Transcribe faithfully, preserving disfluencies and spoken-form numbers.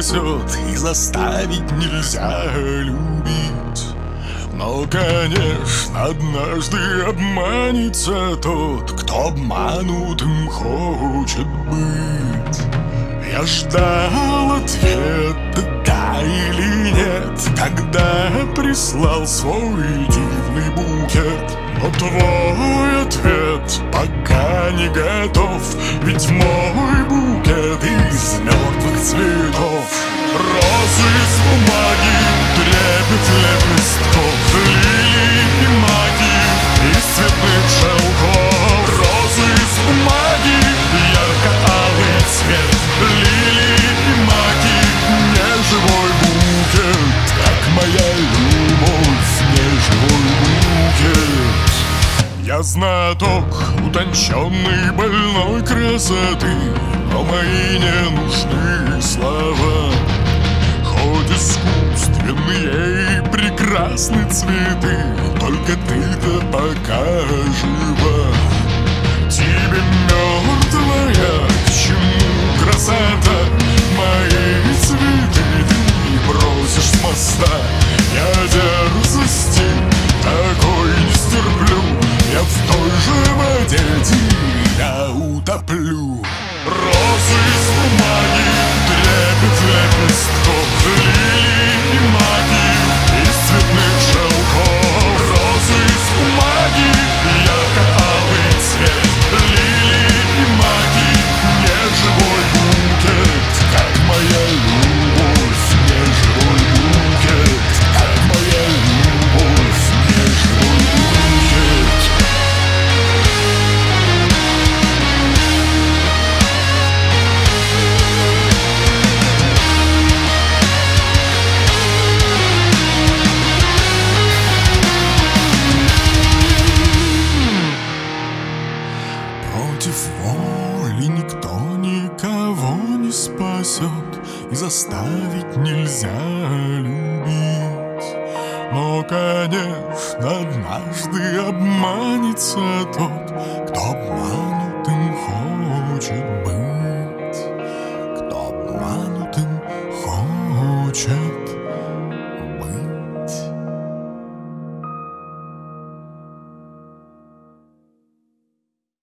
спасет, и заставить нельзя любить. Но, конечно, однажды обманется тот, кто обманутым хочет быть. Я ждал ответа, да или нет, когда прислал свой дивный букет. Но твой ответ пока не готов, ведь мой букет из мертвых цветов. Розы из бумаги, трепет лепестков, лилии и маки из цветных шелков. Розы из бумаги, ярко-алый цвет, лилии и маки, неживой букет, как моя любовь, неживой букет. Я знаток утонченной больной красоты, но мои не нужны слова. Хоть искусственные и прекрасны цветы, только ты-то пока жива. Тебе мертвая, к чему красота? Мои цветы ты бросишь с моста. Я дерзости такой не стерплю, я в той же воде тебя утоплю. Розы из бумаги, трепет лепестков, лилии и маки из цветных шелков. Розы из бумаги, ярко-алый цвет, лилии и маки, неживой букет, как моя любовь, неживой букет, как моя любовь, неживой букет. Против воли никто никого не спасет, и заставить нельзя любить. Но, конечно, однажды обманется тот, кто обманутым хочет быть, кто обманутым хочет